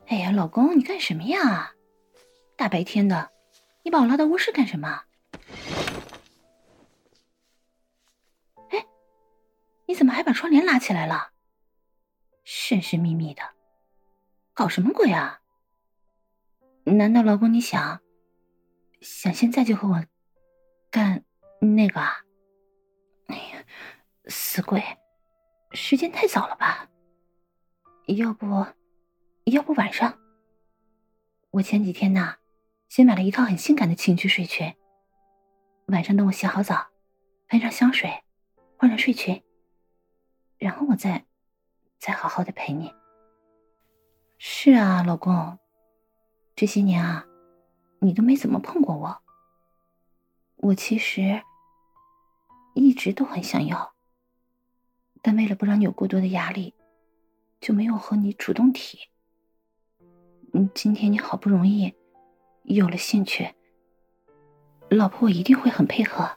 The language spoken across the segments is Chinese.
哎呀，老公，你干什么呀？大白天的，你把我拉到卧室干什么？哎，你怎么还把窗帘拉起来了？神神秘秘的，搞什么鬼啊？难道老公你想现在就和我干那个啊？哎呀，死鬼，时间太早了吧？要不晚上？我前几天呐，新买了一套很性感的情趣睡裙，晚上等我洗好澡，喷上香水，换上睡裙，然后我再好好的陪你。是啊，老公，这些年啊，你都没怎么碰过我。我其实一直都很想要，但为了不让你有过多的压力，就没有和你主动提。今天你好不容易有了兴趣，老婆我一定会很配合。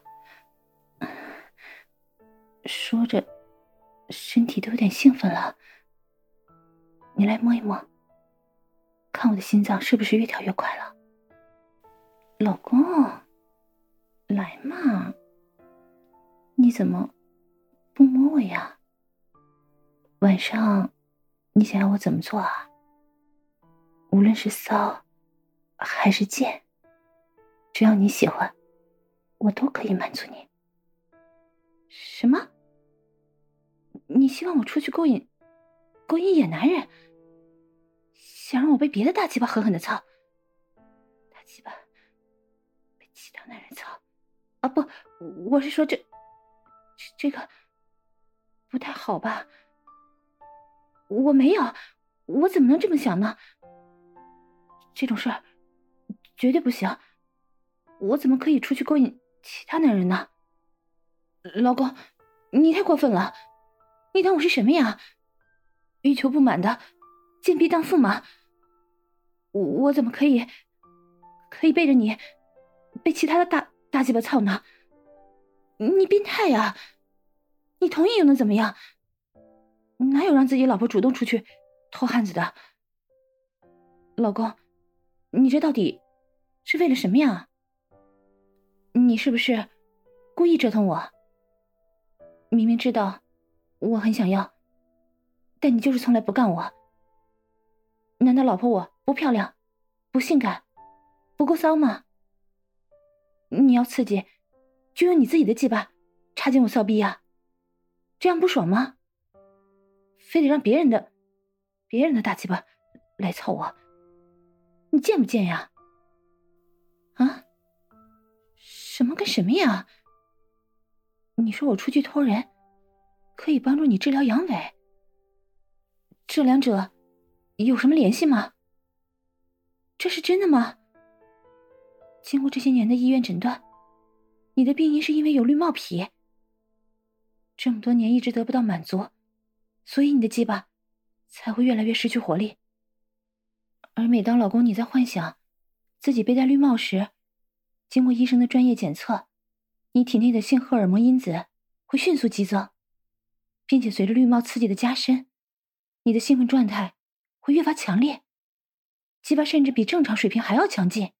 说着，身体都有点兴奋了。你来摸一摸，看我的心脏是不是越跳越快了。老公，来嘛，你怎么不摸我呀？晚上你想要我怎么做啊？无论是骚还是贱，只要你喜欢，我都可以满足你。什么？你希望我出去勾引野男人，想让我被别的大鸡巴狠狠的操？大鸡巴被其他男人操？啊不，我是说这个不太好吧？我没有，我怎么能这么想呢？这种事儿绝对不行，我怎么可以出去勾引其他男人呢？老公，你太过分了，你当我是什么呀？欲求不满的贱婢荡妇吗？我怎么可以背着你被其他的大鸡巴操呢？你变态呀！你同意又能怎么样？哪有让自己老婆主动出去偷汉子的？老公，你这到底是为了什么呀？你是不是故意折腾我？明明知道我很想要，但你就是从来不干我。难道老婆我不漂亮、不性感、不够骚吗？你要刺激，就用你自己的鸡巴插进我骚逼呀，这样不爽吗？非得让别人的大鸡巴来操我，你贱不贱呀？啊？什么跟什么呀？你说我出去偷人，可以帮助你治疗阳痿，这两者有什么联系吗？这是真的吗？经过这些年的医院诊断，你的病因是因为有绿帽癖，这么多年一直得不到满足，所以你的鸡巴才会越来越失去活力。而每当老公你在幻想自己被戴绿帽时，经过医生的专业检测，你体内的性荷尔蒙因子会迅速激增，并且随着绿帽刺激的加深，你的兴奋状态会越发强烈，鸡巴甚至比正常水平还要强劲。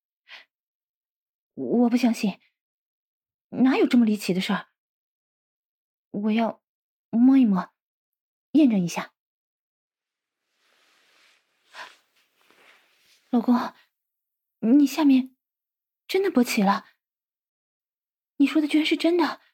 我不相信，哪有这么离奇的事儿？我要摸一摸，验证一下。老公，你下面真的勃起了？你说的居然是真的？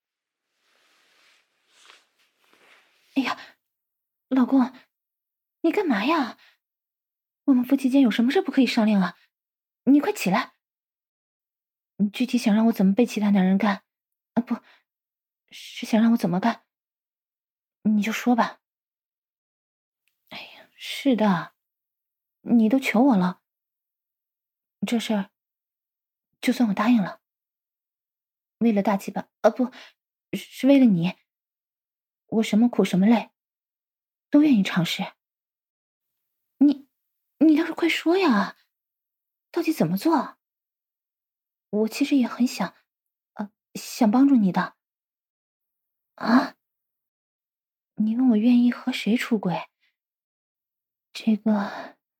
哎呀，老公，你干嘛呀？我们夫妻间有什么事不可以商量啊？你快起来！你具体想让我怎么被其他男人干？啊，不是想让我怎么干？你就说吧。哎呀，是的，你都求我了，这事儿就算我答应了。为了大鸡巴，不是为了你，我什么苦什么累都愿意尝试。你，你倒是快说呀，到底怎么做？我其实也很想帮助你的。啊？你问我愿意和谁出轨？这个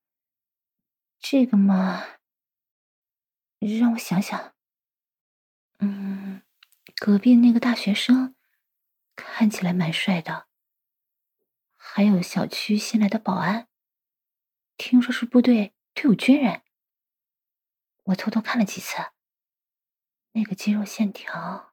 这个嘛，让我想想。隔壁那个大学生看起来蛮帅的，还有小区新来的保安，听说是部队退伍军人。我偷偷看了几次，那个肌肉线条，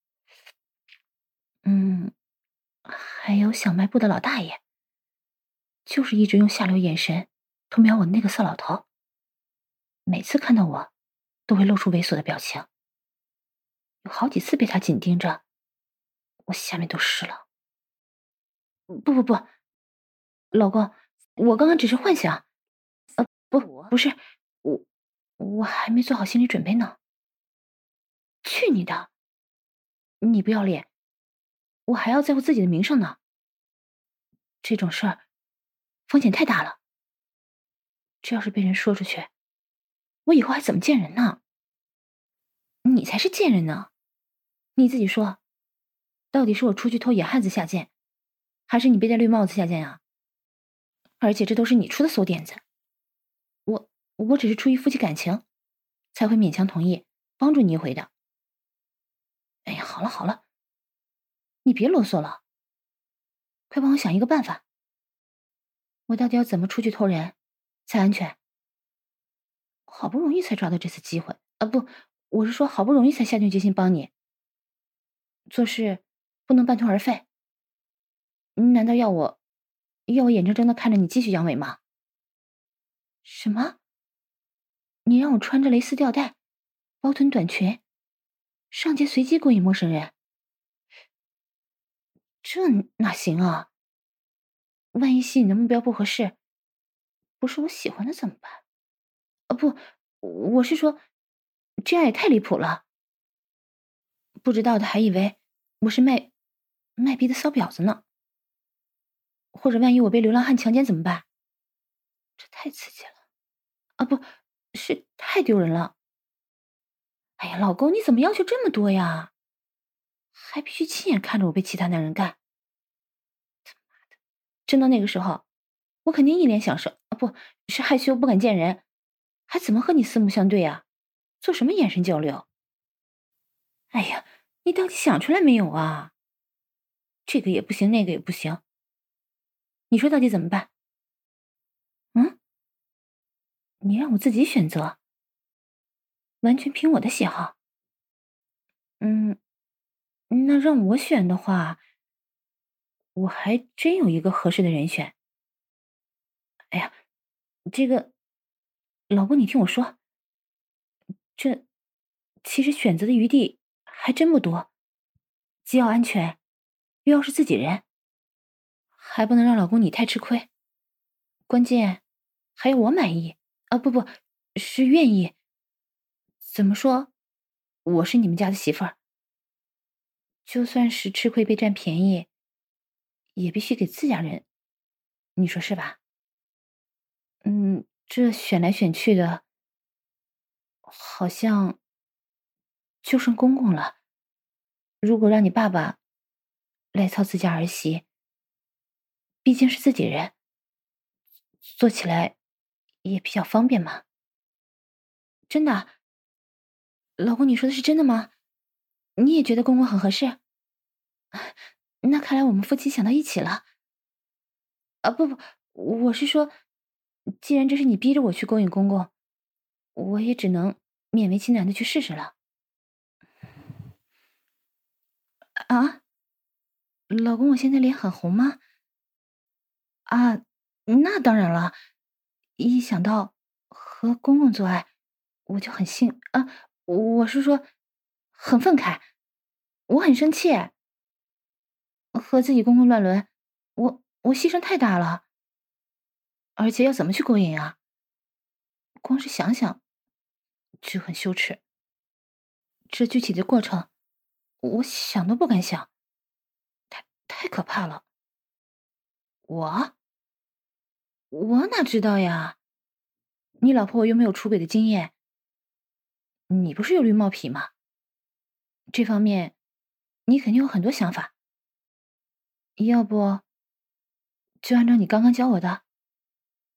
还有小卖部的老大爷，就是一直用下流眼神偷瞄我那个色老头，每次看到我都会露出猥琐的表情，有好几次被他紧盯着，我下面都湿了。不，老公，我刚刚只是幻想，不是，我还没做好心理准备呢。去你的！你不要脸，我还要在乎自己的名声呢。这种事儿风险太大了，这要是被人说出去，我以后还怎么见人呢？你才是贱人呢！你自己说，到底是我出去偷野汉子下贱，还是你被戴绿帽子下贱呀？而且这都是你出的馊点子，我只是出于夫妻感情，才会勉强同意帮助你一回的。哎呀，好了，你别啰嗦了，快帮我想一个办法。我到底要怎么出去偷人才安全？好不容易才抓到这次机会啊！不，我是说好不容易才下定决心帮你做事，不能半途而废。难道要我眼睁睁的看着你继续阳痿吗？什么？你让我穿着蕾丝吊带、包臀短裙上街随机勾引陌生人？这哪行啊？万一吸引的目标不合适，不是我喜欢的怎么办？不，我是说，这样也太离谱了。不知道的还以为我是卖逼的骚婊子呢。或者万一我被流浪汉强奸怎么办？这太刺激了啊！不是太丢人了。哎呀，老公，你怎么要求这么多呀？还必须亲眼看着我被其他男人干。真到那个时候，我肯定一脸享受啊，不是害羞不敢见人，还怎么和你四目相对啊？做什么眼神交流？哎呀，你到底想出来没有啊？这个也不行，那个也不行，你说到底怎么办？嗯，你让我自己选择，完全凭我的喜好。嗯，那让我选的话，我还真有一个合适的人选。哎呀，这个老公，你听我说，这其实选择的余地还真不多，既要安全，又要是自己人，还不能让老公你太吃亏。关键还有我满意啊，不，是愿意。怎么说？我是你们家的媳妇儿，就算是吃亏被占便宜，也必须给自家人，你说是吧？这选来选去的，好像就剩公公了。如果让你爸爸来操自家儿媳，毕竟是自己人，做起来也比较方便嘛。真的，老公，你说的是真的吗？你也觉得公公很合适？那看来我们夫妻想到一起了。啊，不，我是说，既然这是你逼着我去勾引公公，我也只能勉为其难的去试试了。啊，老公，我现在脸很红吗？啊，那当然了，一想到和公公做爱，我就很啊，我是说很愤慨，我很生气，和自己公公乱伦，我牺牲太大了，而且要怎么去勾引啊？光是想想就很羞耻。这具体的过程，我想都不敢想，太可怕了。我我哪知道呀？你老婆我又没有出轨的经验，你不是有绿帽癖吗？这方面你肯定有很多想法，要不就按照你刚刚教我的，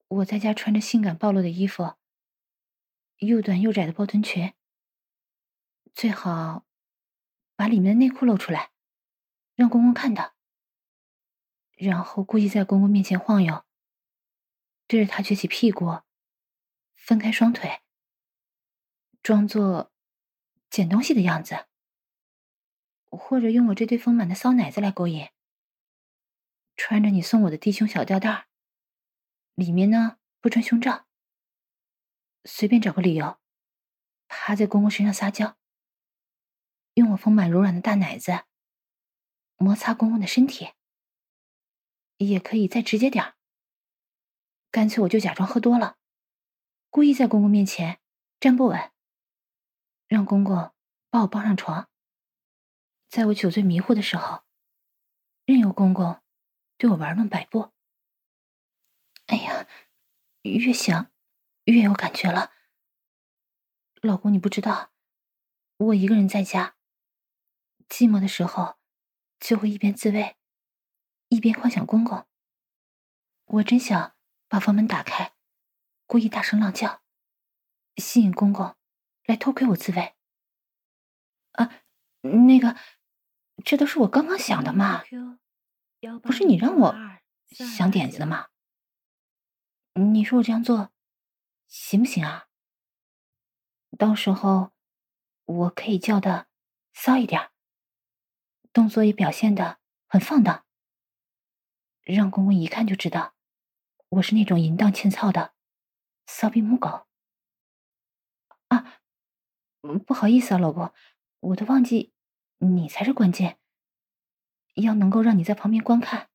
我在家穿着性感暴露的衣服，又短又窄的包臀裙，最好把里面的内裤露出来，让公公看到，然后故意在公公面前晃悠，对着他撅起屁股，分开双腿，装作捡东西的样子，或者用我这对丰满的骚奶子来勾引。穿着你送我的低胸小吊带，里面呢不穿胸罩，随便找个理由，趴在公公身上撒娇，用我丰满柔软的大奶子摩擦公公的身体。也可以再直接点儿，干脆我就假装喝多了，故意在公公面前站不稳，让公公把我抱上床，在我酒醉迷糊的时候，任由公公对我玩弄摆布。哎呀，越想越有感觉了。老公，你不知道，我一个人在家，寂寞的时候就会一边自慰，一边幻想公公。我真想把房门打开，故意大声浪叫，吸引公公来偷窥我自慰。啊，那个，这都是我刚刚想的嘛，不是你让我想点子的吗？你说我这样做行不行啊？到时候我可以叫的骚一点，动作也表现的很放荡，让公公一看就知道我是那种淫荡欠操的骚逼母狗。啊，不好意思啊，老公，我都忘记你才是关键，要能够让你在旁边观看。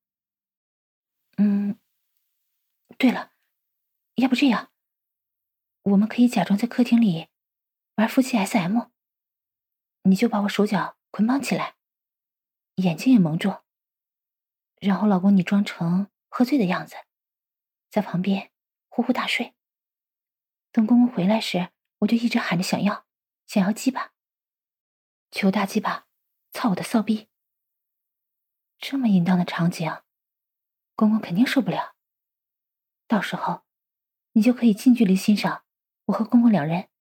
对了，要不这样，我们可以假装在客厅里玩夫妻 SM，你就把我手脚捆绑起来，眼睛也蒙住，然后老公你装成喝醉的样子，在旁边呼呼大睡。等公公回来时，我就一直喊着想要鸡巴，求大鸡巴操我的骚逼。这么淫荡的场景，公公肯定受不了。到时候你就可以近距离欣赏我和公公两人。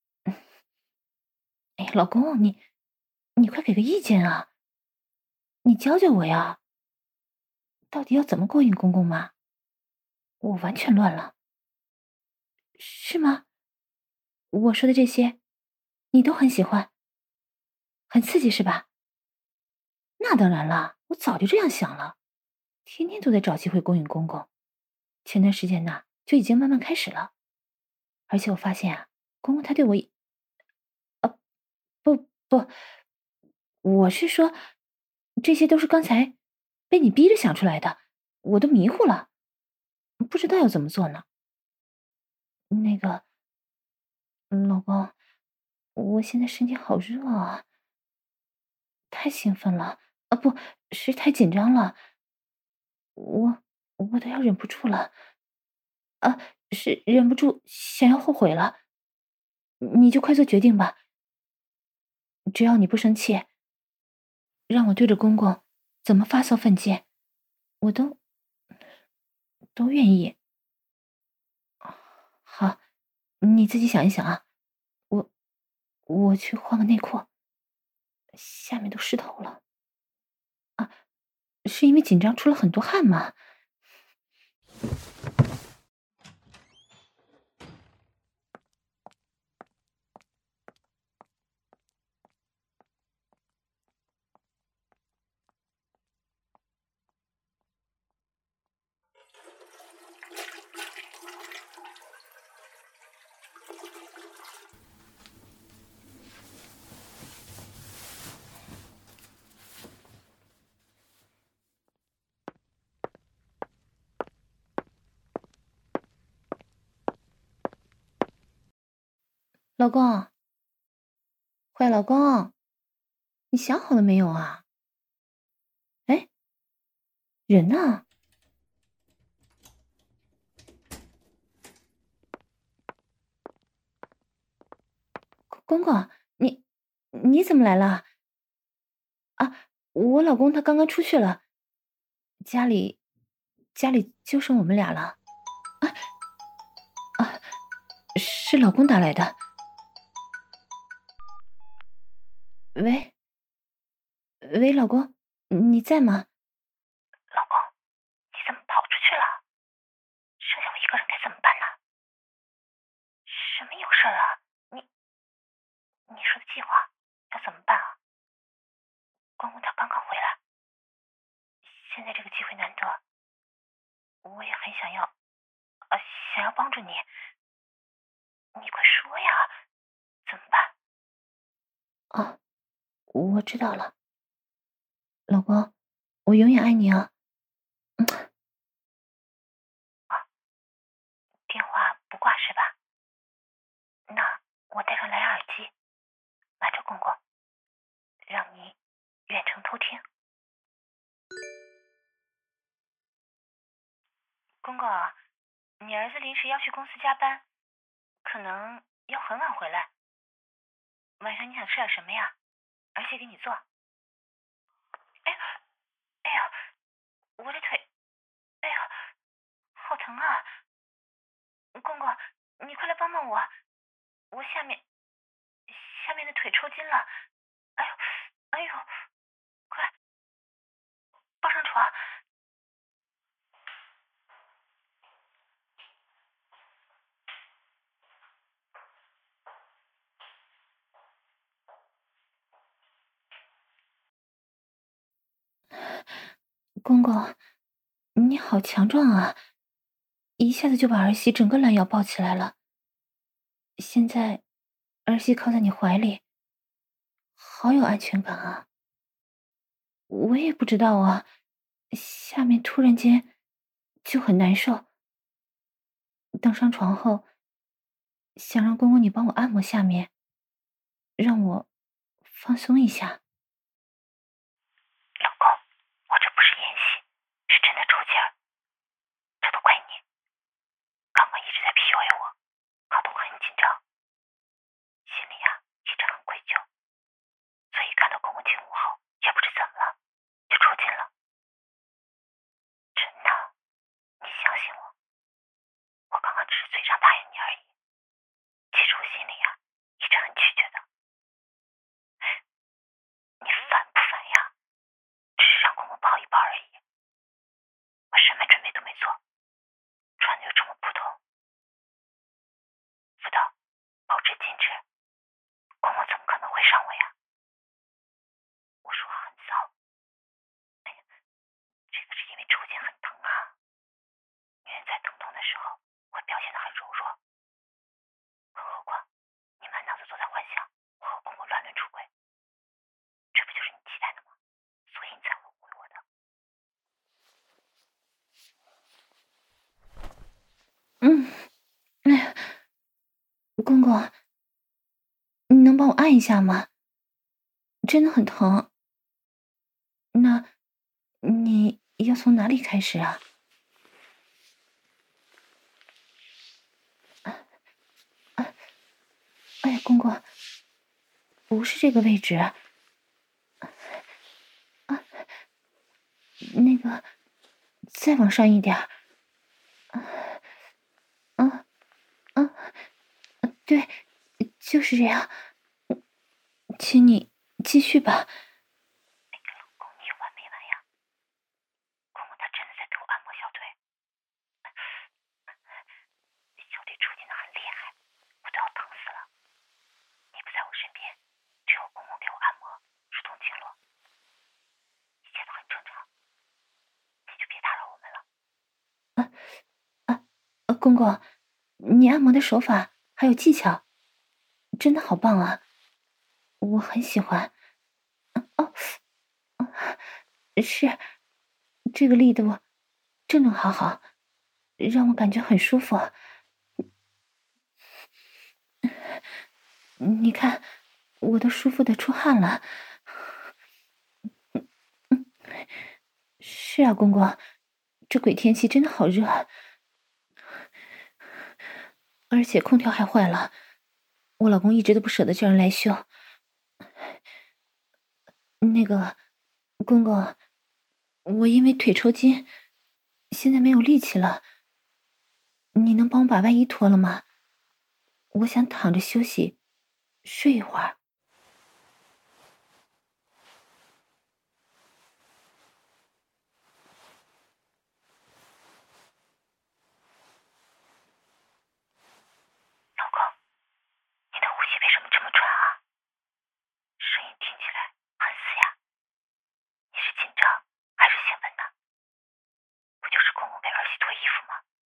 哎，老公，你快给个意见啊！你教教我呀，到底要怎么勾引公公嘛？我完全乱了。是吗？我说的这些，你都很喜欢，很刺激是吧？那当然了，我早就这样想了，天天都在找机会勾引公公。前段时间呢，就已经慢慢开始了。而且我发现啊，公公他对我不，我是说，这些都是刚才被你逼着想出来的，我都迷糊了，不知道要怎么做呢。那个，老公，我现在身体好热啊，太兴奋了，不是太紧张了，我都要忍不住了，啊，是忍不住想要后悔了，你就快做决定吧，只要你不生气，让我对着公公怎么发骚犯贱，我都愿意。好，你自己想一想啊，我去换个内裤，下面都湿透了。是因为紧张出了很多汗吗？老公，坏老公，你想好了没有啊？哎，人呢？公公，你怎么来了？啊，我老公他刚刚出去了，家里就剩我们俩了。 是老公打来的。喂，喂，老公，你在吗？ 老公，你怎么跑出去了？剩下我一个人该怎么办呢？什么有事啊？你说的计划要怎么办啊？公公他刚刚回来，现在这个机会难得，我也很想要，想要帮助你。你快说呀，怎么办？ 哦，我知道了，老公，我永远爱你啊。 电话不挂是吧？那我戴上蓝牙耳机，瞒着公公，让你远程偷听。公公，你儿子临时要去公司加班，可能要很晚回来。晚上你想吃点什么呀？儿媳给你做。哎呀，哎呀，我的腿，哎呀，好疼啊！公公，你快来帮帮我，我下面的腿抽筋了。哎呦，哎呦，快抱上床。 公公，你好强壮啊，一下子就把儿媳整个拦腰抱起来了。现在儿媳靠在你怀里，好有安全感啊。我也不知道啊，下面突然间就很难受。登上床后，想让公公你帮我按摩下面，让我放松一下。 老公，我这不是演戏，是真的抽筋儿，这都怪你，刚刚一直在 PUA 我，搞得我很紧张，心里呀一直很愧疚，所以看到公公进屋后，也不知怎么了，就抽筋了。真的，你相信我，我刚刚只是嘴上答应你而已，其实我心里呀一直很拒绝的。你烦不烦呀？只是让公公抱一抱而已，我什么准备都没做，穿的又这么普通。辅导，保持矜持，公公怎么可能会上我呀？我说话很骚。哎呀，这个是因为抽筋很疼啊，女人在疼痛的时候会表现得很柔弱，更何况你满脑子都在幻想我和公公乱伦出轨，这不就是你期待的吗？所以你才会误会我的。 哎呀，公公，你能帮我按一下吗？真的很疼。那你要从哪里开始啊？哎呀，公公，不是这个位置。那个，再往上一点儿。对，就是这样。请你继续吧。 公你有完没完呀？公公他真的在给我按摩小腿，小腿抽筋的很厉害，我都要疼死了。你不在我身边，只有公公给我按摩，疏通经络，一切都很正常，你就别打扰我们了。 公公，你按摩的手法还有技巧，真的好棒啊！我很喜欢。哦，是，这个力度正正好好，让我感觉很舒服。你看，我都舒服的出汗了。是啊，公公，这鬼天气真的好热，而且空调还坏了，我老公一直都不舍得叫人来修。那个，公公，我因为腿抽筋，现在没有力气了，你能帮我把外衣脱了吗？ 我想躺着休息，睡一会儿。 老公，你的呼吸为什么这么喘啊？声音听起来很嘶哑，你是紧张还是兴奋呢？不就是公公给儿媳脱衣服吗？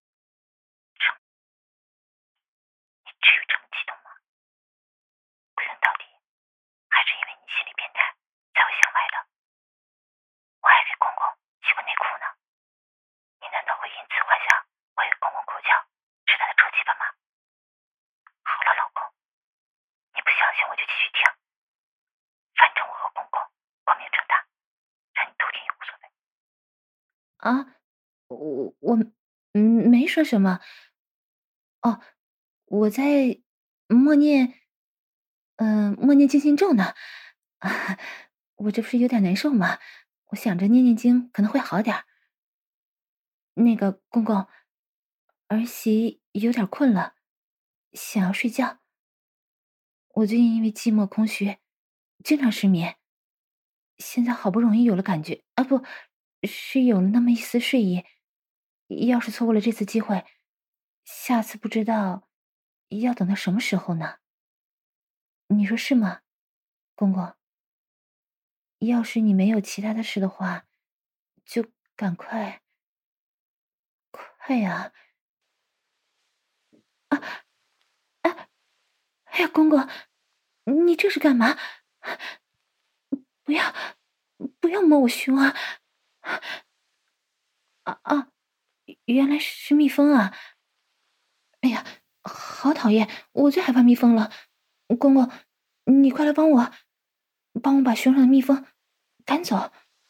你至于这么激动吗？归根到底，还是因为你心理变态才会向外的。我还给公公洗过内裤呢，你难道会因此幻想我与公公口交是他的臭鸡巴吗？好了，老公，你不相信我就继续听，反正我和公公光明正大，让你偷听也无所谓。 啊，我没说什么。哦，我在默念，默念静心咒呢。啊，我这不是有点难受吗？我想着念念经可能会好点儿。那个公公，儿媳有点困了，想要睡觉。我最近因为寂寞空虚，经常失眠。现在好不容易有了感觉，啊不，是有了那么一丝睡意。要是错过了这次机会，下次不知道要等到什么时候呢？你说是吗，公公？要是你没有其他的事的话，就赶快，快呀！哎呀，公公，你这是干嘛？不要，不要摸我胸啊！啊，原来是蜜蜂啊！哎呀，好讨厌！我最害怕蜜蜂了。公公，你快来帮我把胸上的蜜蜂赶走。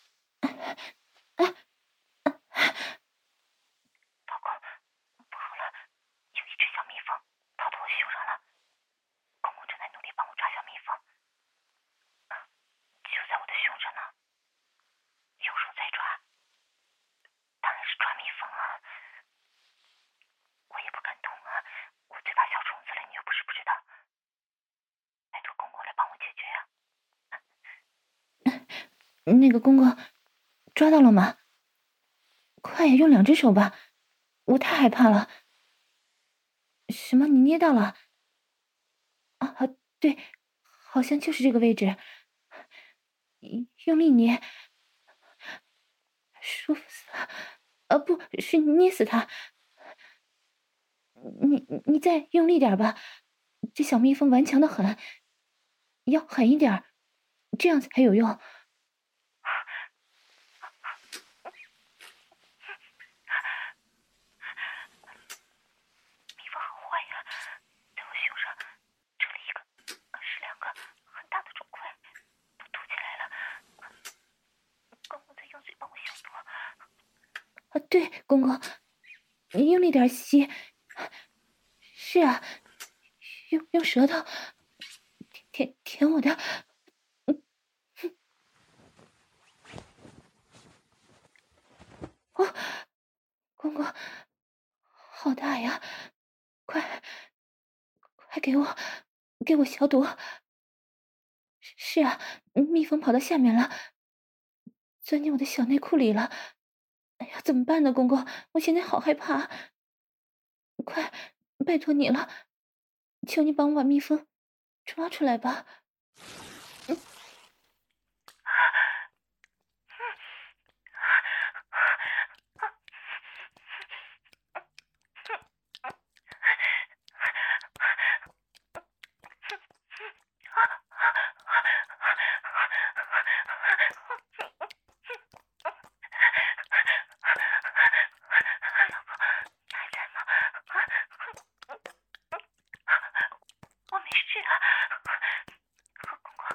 老公，不好了，有一只小蜜蜂跑到我胸上了，公公正在努力帮我抓小蜜蜂，就在我的胸上呢，用手在抓，当然是抓蜜蜂啊。我也不敢动啊，我最怕小虫子了，你又不是不知道。拜托公公来帮我解决呀。 那个公公，抓到了吗？快呀，用2只手吧，我太害怕了。什么？你捏到了？啊，对，好像就是这个位置。用力捏，舒服死了。不是捏死它。你再用力点吧，这小蜜蜂顽强的很，要狠一点，这样才有用。 蜜蜂好坏呀，在我胸上蛰了1个，是2个很大的肿块，都凸起来了。公公在用嘴帮我消毒。 对，公公，你用力点吸。是啊，用舌头舔我的。哦，公公，好大呀！快给我消毒。是啊，蜜蜂跑到下面了，钻进我的小内裤里了。哎呀，怎么办呢，公公？我现在好害怕。快，拜托你了，求你帮我把蜜蜂抓出来吧。 我没事啊，和公公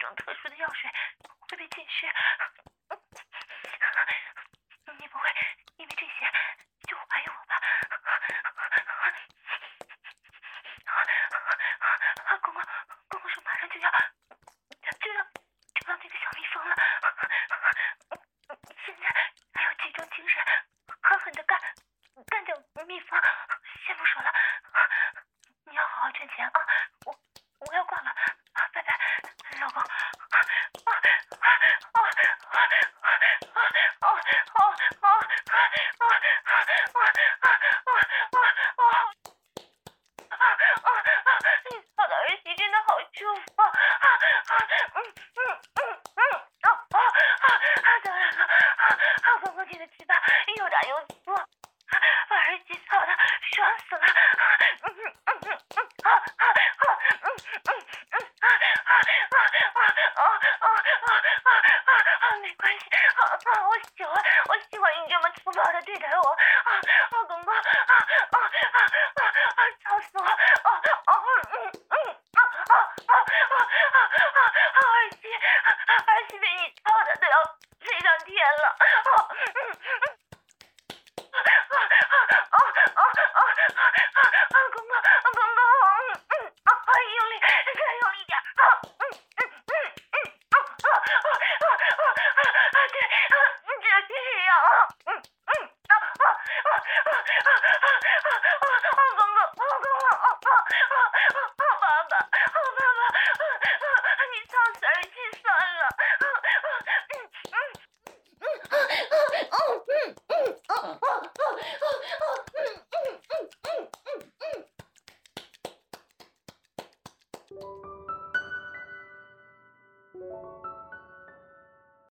种特殊的药水会被浸湿。你不会因为这些就怀疑我吧？公公说马上就要那个小蜜蜂了，现在还要集中精神，狠狠地干掉蜜蜂。先不说了，你要好好赚钱啊！我要挂了，拜拜，老公。你操的儿媳真的好舒服啊！当然了，公公你的鸡巴又大又粗，把儿媳操的爽死了。没关系，我喜欢你这么粗暴的对待我。公公，操死我！